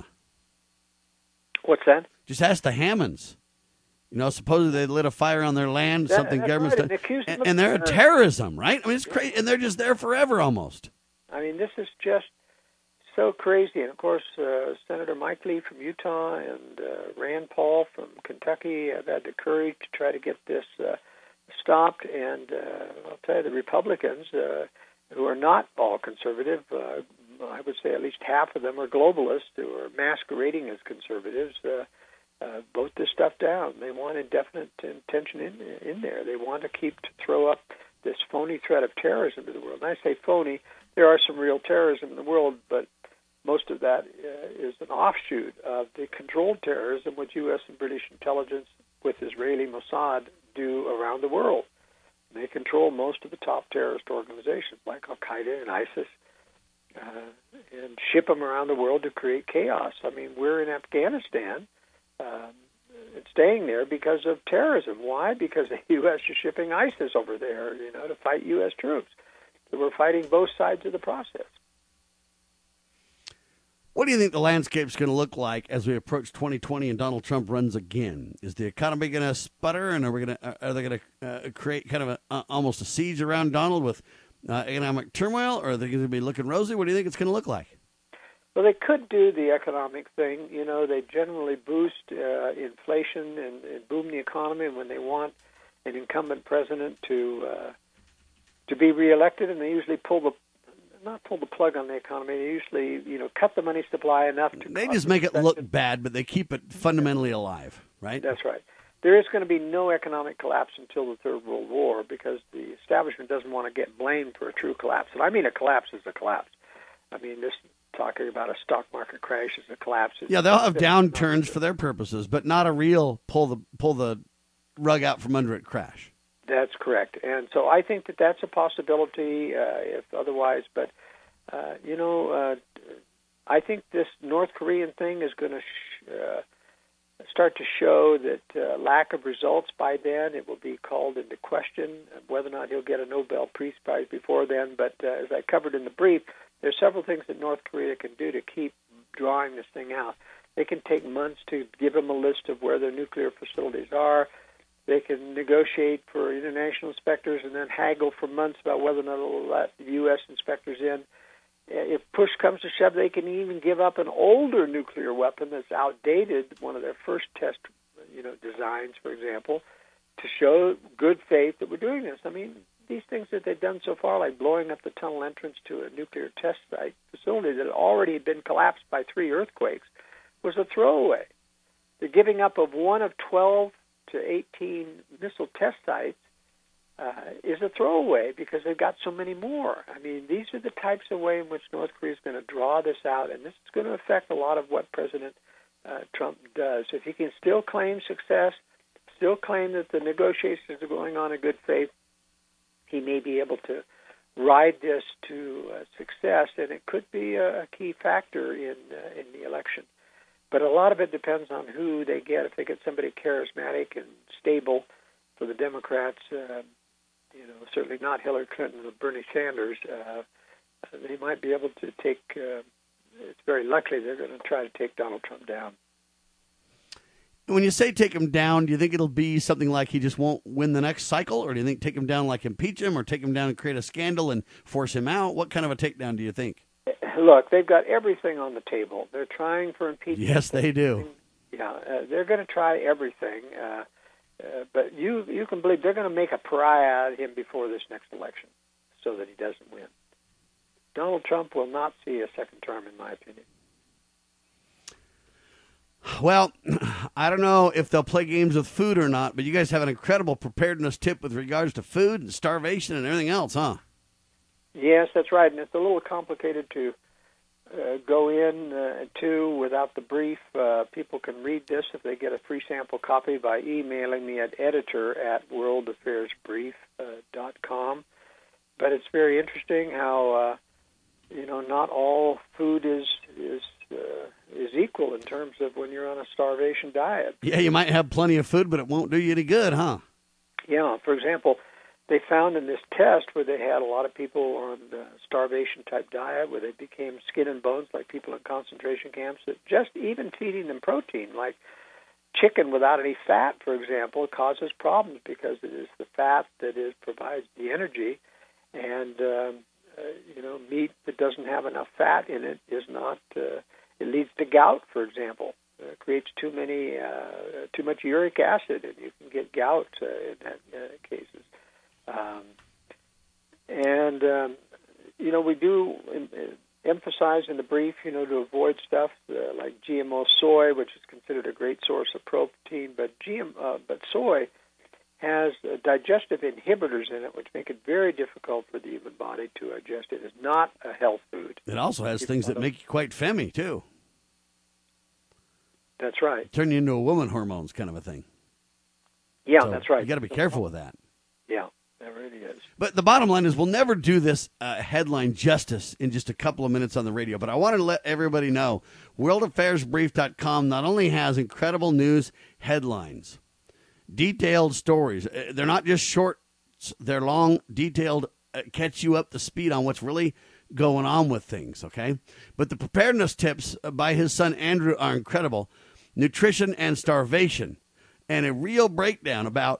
Speaker 3: What's that?
Speaker 2: Just ask the Hammonds. You know, supposedly they lit a fire on their land,
Speaker 3: That-
Speaker 2: something
Speaker 3: that's
Speaker 2: government's
Speaker 3: right,
Speaker 2: done,
Speaker 3: and accused them
Speaker 2: and,
Speaker 3: of
Speaker 2: and they're terrorism, right? I mean, it's crazy, and they're just there forever almost.
Speaker 3: I mean, this is just so crazy. And, of course, uh, Senator Mike Lee from Utah and uh, Rand Paul from Kentucky have had the courage to try to get this uh, stopped. And uh, I'll tell you, the Republicans, uh, who are not all conservative, uh, I would say at least half of them are globalists who are masquerading as conservatives, uh, uh, vote this stuff down. They want indefinite detention in, in there. They want to keep to throw up this phony threat of terrorism to the world. And I say phony, there are some real terrorism in the world, but most of that uh, is an offshoot of the controlled terrorism which U S and British intelligence with Israeli Mossad do around the world. They control most of the top terrorist organizations like Al-Qaeda and ISIS uh, and ship them around the world to create chaos. I mean, we're in Afghanistan um, staying there because of terrorism. Why? Because the U S is shipping ISIS over there, you know, to fight U S troops. So we're fighting both sides of the process.
Speaker 2: What do you think the landscape's going to look like as we approach twenty twenty and Donald Trump runs again? Is the economy going to sputter, and are we going to are they going to uh, create kind of a, uh, almost a siege around Donald with uh, economic turmoil, or are they going to be looking rosy? What do you think it's going to look like?
Speaker 3: Well, they could do the economic thing. You know, they generally boost uh, inflation and, and boom the economy when they want an incumbent president to uh, to be reelected, and they usually pull the not pull the plug on the economy. They usually, you know, cut the money supply enough to.
Speaker 2: They just make it look bad, but they keep it fundamentally alive, right?
Speaker 3: That's right. There is going to be no economic collapse until the Third World War because the establishment doesn't want to get blamed for a true collapse. And I mean, a collapse is a collapse. I mean, this talking about a stock market crash is a collapse.
Speaker 2: Yeah, they'll have downturns for their purposes, but not a real pull the pull the rug out from under it crash.
Speaker 3: That's correct. And so I think that that's a possibility, uh, if otherwise. But, uh, you know, uh, I think this North Korean thing is going to sh- uh, start to show that uh, lack of results by then. It will be called into question whether or not he'll get a Nobel Peace Prize before then. But uh, as I covered in the brief, there's several things that North Korea can do to keep drawing this thing out. They can take months to give them a list of where their nuclear facilities are. They can negotiate for international inspectors and then haggle for months about whether or not they'll let U S inspectors in. If push comes to shove, they can even give up an older nuclear weapon that's outdated, one of their first test, you know, designs, for example, to show good faith that we're doing this. I mean, these things that they've done so far, like blowing up the tunnel entrance to a nuclear test site facility that had already been collapsed by three earthquakes, was a throwaway. The giving up of one of twelve to eighteen missile test sites uh, is a throwaway because they've got so many more. I mean, these are the types of way in which North Korea is going to draw this out, and this is going to affect a lot of what President uh, Trump does. If he can still claim success, still claim that the negotiations are going on in good faith, he may be able to ride this to uh, success, and it could be a, a key factor in uh, in the election. But a lot of it depends on who they get. If they get somebody charismatic and stable for the Democrats, uh, you know, certainly not Hillary Clinton or Bernie Sanders, uh, they might be able to take, uh, it's very likely they're going to try to take Donald Trump down.
Speaker 2: When you say take him down, do you think it'll be something like he just won't win the next cycle? Or do you think take him down like impeach him, or take him down and create a scandal and force him out? What kind of a takedown do you think?
Speaker 3: Look, they've got everything on the table. They're trying for impeachment.
Speaker 2: Yes, they do.
Speaker 3: Yeah, uh, they're going to try everything. Uh, uh, but you you can believe they're going to make a pariah out of him before this next election so that he doesn't win. Donald Trump will not see a second term, in my opinion.
Speaker 2: Well, I don't know if they'll play games with food or not, but you guys have an incredible preparedness tip with regards to food and starvation and everything else, huh?
Speaker 3: Yes, that's right, and it's a little complicated to uh, go in uh, to without the brief. Uh, people can read this if they get a free sample copy by emailing me at editor at world affairs brief dot com. But it's very interesting how, uh, you know, not all food is is uh, is equal in terms of when you're on a starvation diet.
Speaker 2: Yeah, you might have plenty of food, but it won't do you any good, huh?
Speaker 3: Yeah, for example, they found in this test where they had a lot of people on the starvation-type diet, where they became skin and bones like people in concentration camps, that just even feeding them protein, like chicken without any fat, for example, causes problems because it is the fat that is provides the energy, and um, uh, you know, meat that doesn't have enough fat in it is not. Uh, it leads to gout, for example. Uh, creates too many, uh, too much uric acid, and you can get gout uh, in that uh, cases. Um, and, um, you know, we do in, uh, emphasize in the brief, you know, to avoid stuff uh, like G M O soy, which is considered a great source of protein, but G M, uh, but soy has uh, digestive inhibitors in it, which make it very difficult for the human body to digest. It is not a health food.
Speaker 2: It also has it's things that make you quite femmy, too.
Speaker 3: That's right.
Speaker 2: Turn you into a woman hormones kind of a thing.
Speaker 3: Yeah,
Speaker 2: so
Speaker 3: that's right.
Speaker 2: You got to be careful with that.
Speaker 3: Yeah. It really is.
Speaker 2: But the bottom line is we'll never do this uh, headline justice in just a couple of minutes on the radio. But I wanted to let everybody know world affairs brief dot com not only has incredible news headlines, detailed stories. Uh, they're not just short. They're long, detailed, uh, catch you up to speed on what's really going on with things, okay? But the preparedness tips by his son Andrew are incredible. Nutrition and starvation, and a real breakdown about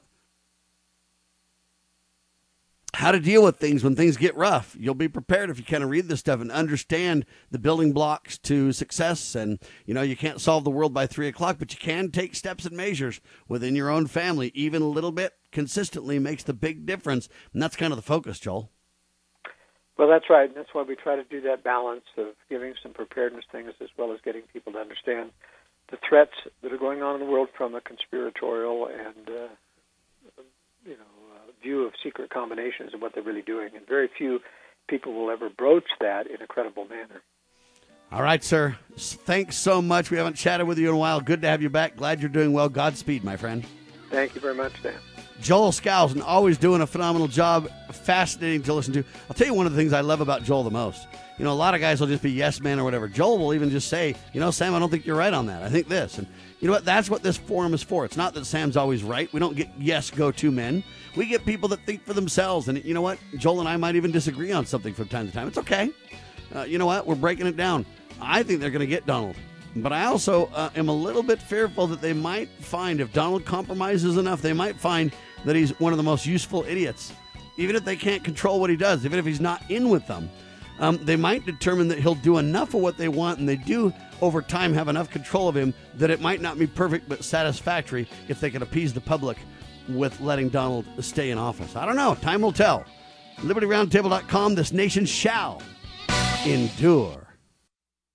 Speaker 2: how to deal with things when things get rough. You'll be prepared if you kind of read this stuff and understand the building blocks to success. And, you know, you can't solve the world by three o'clock, but you can take steps and measures within your own family. Even a little bit consistently makes the big difference. And that's kind of the focus, Joel.
Speaker 3: Well, that's right. And that's why we try to do that balance of giving some preparedness things as well as getting people to understand the threats that are going on in the world from a conspiratorial and, uh, you know, view of secret combinations and what they're really doing. And very few people will ever broach that in a credible manner.
Speaker 2: All right, sir. Thanks so much. We haven't chatted with you in a while. Good to have you back. Glad you're doing well. Godspeed, my friend.
Speaker 3: Thank you very much, Dan.
Speaker 2: Joel Skousen, always doing a phenomenal job. Fascinating to listen to. I'll tell you one of the things I love about Joel the most. You know, a lot of guys will just be yes men or whatever. Joel will even just say, you know, Sam, I don't think you're right on that. I think this. And you know what? That's what this forum is for. It's not that Sam's always right. We don't get yes go-to men. We get people that think for themselves. And you know what? Joel and I might even disagree on something from time to time. It's okay. Uh, you know what? We're breaking it down. I think they're going to get Donald. But I also uh, am a little bit fearful that they might find, if Donald compromises enough, they might find that he's one of the most useful idiots. Even if they can't control what he does, even if he's not in with them, um, they might determine that he'll do enough of what they want, and they do, over time, have enough control of him that it might not be perfect but satisfactory if they can appease the public with letting Donald stay in office. I don't know. Time will tell. Liberty Roundtable dot com, this nation shall endure.